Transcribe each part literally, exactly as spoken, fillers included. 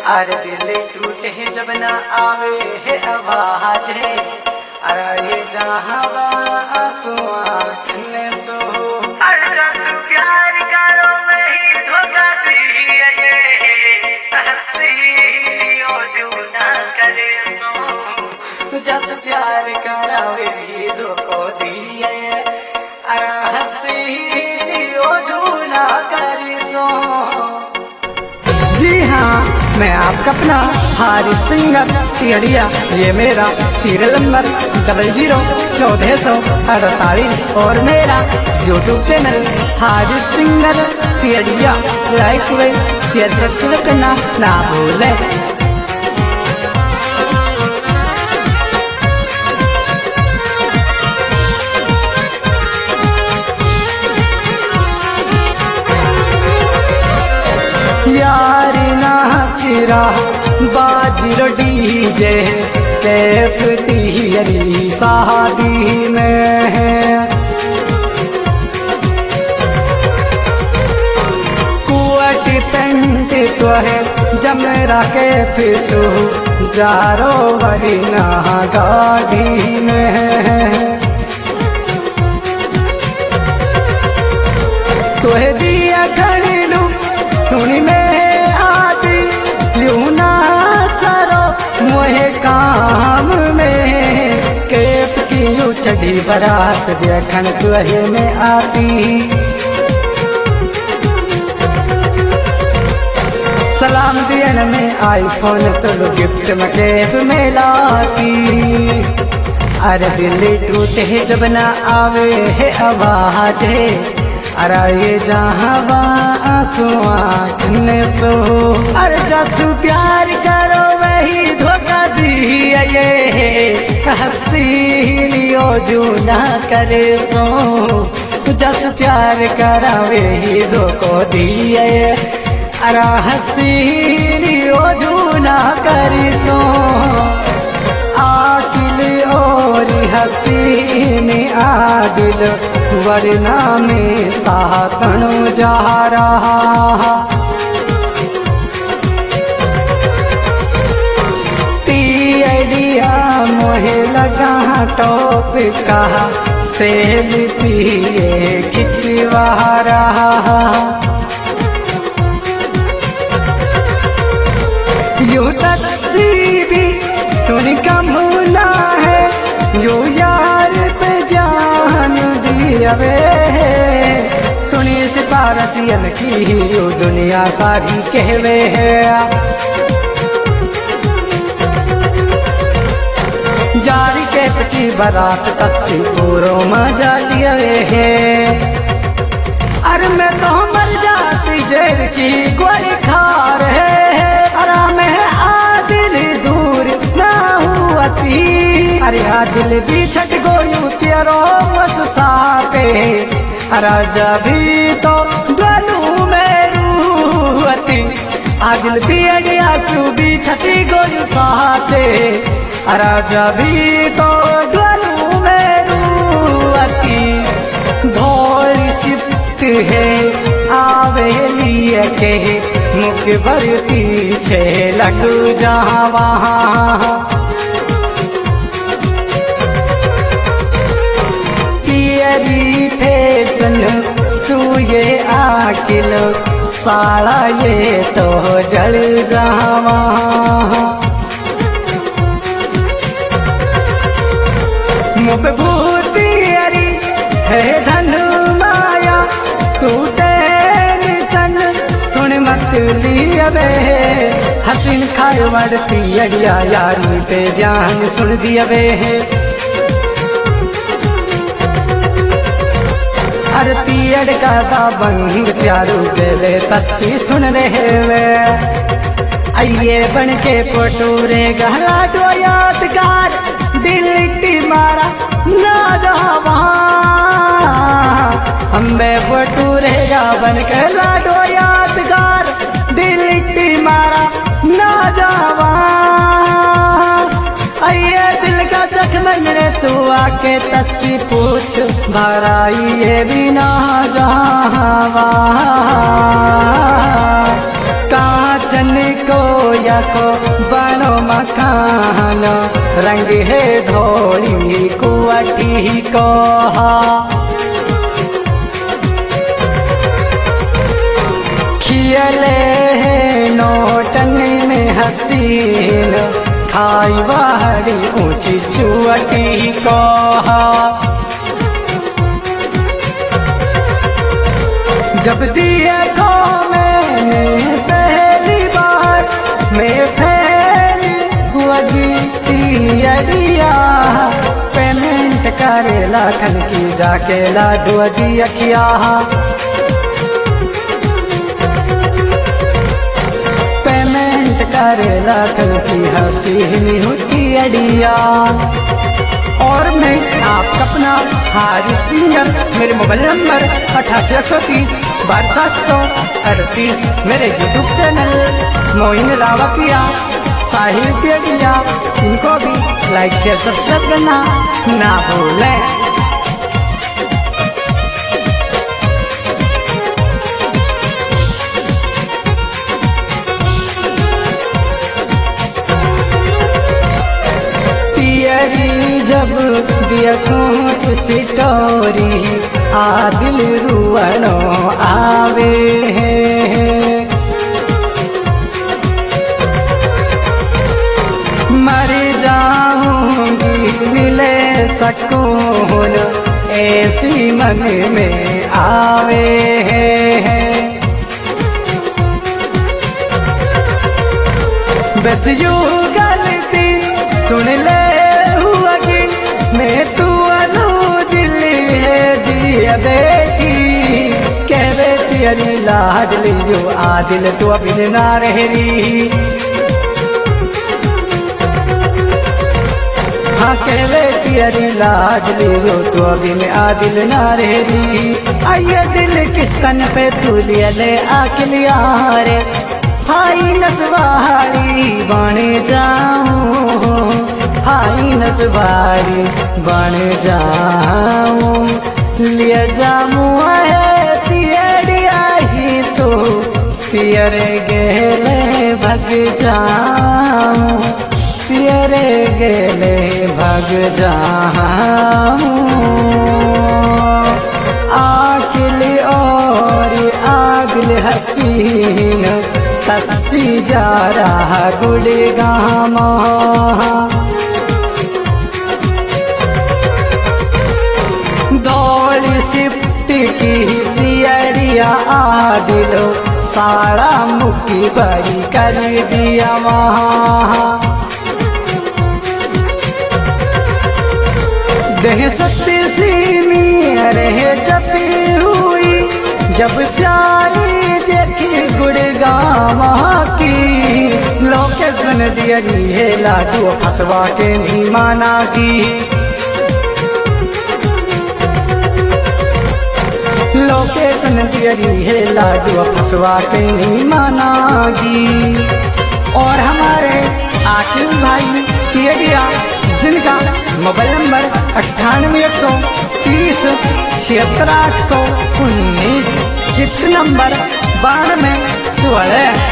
अरे दिल टूटे जब ना आवे है आवाज है, अरे ये जहाँ आंसुआ खन्ने सो, अरे जसु प्यार करो वही धोखा दिया ये, हंसी ओ जो ना करे सो, जस प्यार करो वही धोखा दिया ये, अरे हंसी ओ जो ना करे सो। जी हाँ, मैं आपका अपना हारिस सिंगर तिहड़िया, ये मेरा सीरियल नंबर डबल जीरो चौदह सौ अड़तालीस और मेरा YouTube channel Haris singer Tihariya. Like वे शेयर सब्सक्राइब करना ना भूलें। यारी नाचिरा बाजीरो डीजे कैफ तिहरी शादी में है, कुआट पेंट तो है जमरा कैफ तो जारो वरना गाड़ी में है, तो है दिया खड़ी लू सुनी में आती यूना सरो मोहे काम में, केप की यू चढ़ी बरात देखन तुहे में आती, सलाम दियन में आईफोन तो गिफ्ट में केप में लाती। अरे दिल टूटे जब ना आवे है आवाज है, अरे ये जहाँ आंसुआ खन्ने सो, अरे जसु प्यार करो वही धोखा दिया ये, हंसी ओ जो ना करे सो, जसु प्यार करो वही धोखा दिया ये, अरे हंसी ओ जो ना करे सो। आकिल और हसीन आदिल वरना में सातन जा रहा, तिहड़िया मोहे लगा टॉप कहा सेल्फी खिंचवा रहा, यू तस्वीर सुन का मुना है, यू यार पे जान दिया वे, सुनी सिपारसियन की यू दुनिया सारी कहवे है, जारी कैप की बारात तस्सी पूरो मजा लिया है, अरे मैं तो मर जाती जेल की गोली खा रहे है, आराम है आदिल दूर ना हुआती, अरे आदिल भी छट गोयू तेरो बस सापे, राजा भी तो द्वनु में रूहती, आदिल भी आंसू भी छटी गोयू सापे, राजा भी तो द्वनु में रूहती, धोरी सिप्त है आवे लिए के मुख भर पीछे लग जहाँ वहाँ, पियरी फैशन सुए आकिल साड़ा ये तो जल जहाँ वहाँ, मुझ भूती अरी है धन माया टूटे निशन सुन मत लिया वे, हसीन खाए बढ़ती अड़िया यारी पे जान सुन दिया वे, आरती अड़का का बंग चारू बेले तस्सी सुन रहे वे, आइए बन के पटूरे गहला दो यादगार दिल मारा ना जावा, हमें पटूरेगा बन के लाडो यादगार दिल मारा ना जावा, आइए दिल का जख्म मेरे तू आके तस्सी पूछ भराई ये भी ना जावा, कहाँ जन को या को बनो मकान रंग है धोली कुआठी को खियले नोटन में हसीन खाई बाहरी ऊंची चुअटी को जब दिए को मैंने पहली बार मैं फैली हुआ गिया पेमेंट करे लाखन की जाके लाडू दिया किया पेमेंट करे लाखन की हसीनी होती अड़िया। और मैं आपका अपना हारिस सिंगर, मेरे मोबाइल नंबर अठासी एक सौ तीस बारह सात सौ अड़तीस, मेरे यूट्यूब चैनल मोइन रावतिया साहिल तिया, इनको भी लाइक शेयर सब्सक्राइब करना ना भूलें। जब देखूं स्टोरी आदिल रुवनो आवे मर जाऊंगी मिले सकून ऐसी मन में आवे बस यूं गलती सुन ले मैं तू अलू दिल है दिया बेटी कह बेटी अली लाज ली जो आदिल तू अभी ना रह रही हाँ कह बेटी अली लाज ली जो तू अभी में आदिल ना रह रही। आइए दिल किस तन पे तू लिया ले आखिलिया रे हाई नसवाड़ी बने जाऊं हाई नसवाड़ी बन जाऊं लिया जाऊं है तियड़िया ही सो तियरे गेले भग जाऊं तियरे गेले भग जाऊं आकिल और आगिल हसीन तस्सी जा रहा गुड़गामा दौड़ी सिफ्ट की दियरिया आदिलो सारा मुक्की बड़ी कर दिया वहाँ देह सत्य सी रह जपी हुई जब स्याली देखी गुड़गामा की लोकेशन दियरी है लाडू फसवा के नहीं माना की लोकेशन दियरी है लाडू फसवा के नहीं मानागी। और हमारे आकिल भाई तियड़िया जिनका मोबाइल नंबर अट्ठानवे एक सौ तीस छिहत्तर आठ सौ उन्नीस, चित्र नंबर बानवे सोलह।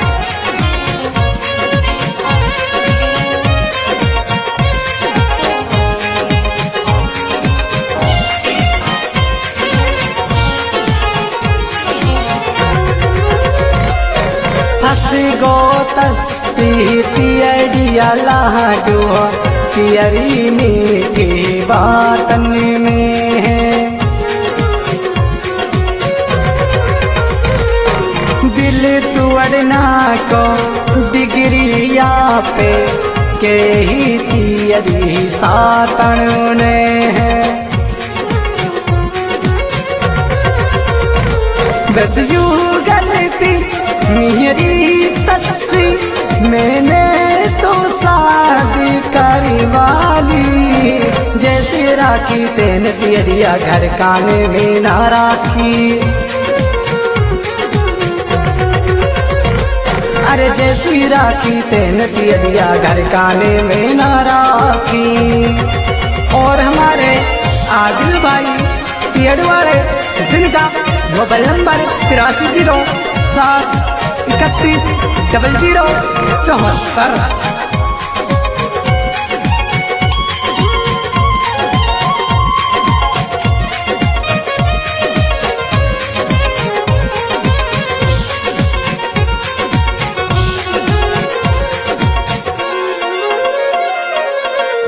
गो तस्सी तियड़िया लाडू तियरी मीठी बातन में है दिल तुअड़ना को डिग्रिया पे के ही तियरी सातन ने है बस यूं गलती मेरी तस्सी मैंने तो शादी करी वाली जैसे राखी तेन तियड़िया घर काने में ना राखी अरे जैसी राखी तेन तियड़िया घर काने में ना राखी। और हमारे आदिल भाई तियड़ वाले जिनका मोबाइल नंबर तिरासी जीरो सात इकतीस डबल जीरो चौहत्तर।